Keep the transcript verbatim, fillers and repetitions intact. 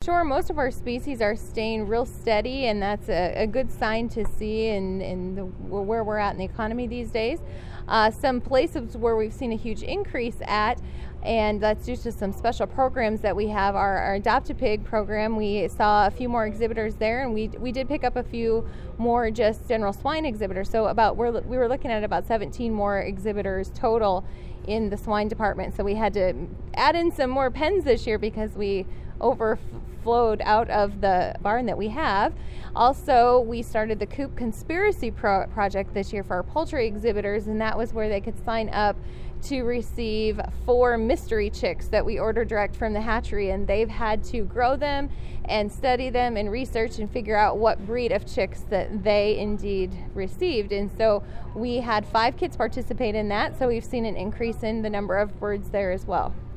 Sure, most of our species are staying real steady, and that's a, a good sign to see in, in the, where we're at in the economy these days. Uh, some places where we've seen a huge increase at, and that's due to some special programs that we have. Our, our Adopt-A-Pig program, we saw a few more exhibitors there, and we we did pick up a few more just general swine exhibitors. So about we're, we were looking at about seventeen more exhibitors total in the swine department. So we had to add in some more pens this year because we overflowed out of the barn that we have. Also, we started the Coop Conspiracy Pro- Project this year for our poultry exhibitors, and that was where they could sign up to receive four mystery chicks that we order direct from the hatchery, and they've had to grow them and study them and research and figure out what breed of chicks that they indeed received. And so we had five kids participate in that, so we've seen an increase in the number of birds there as well.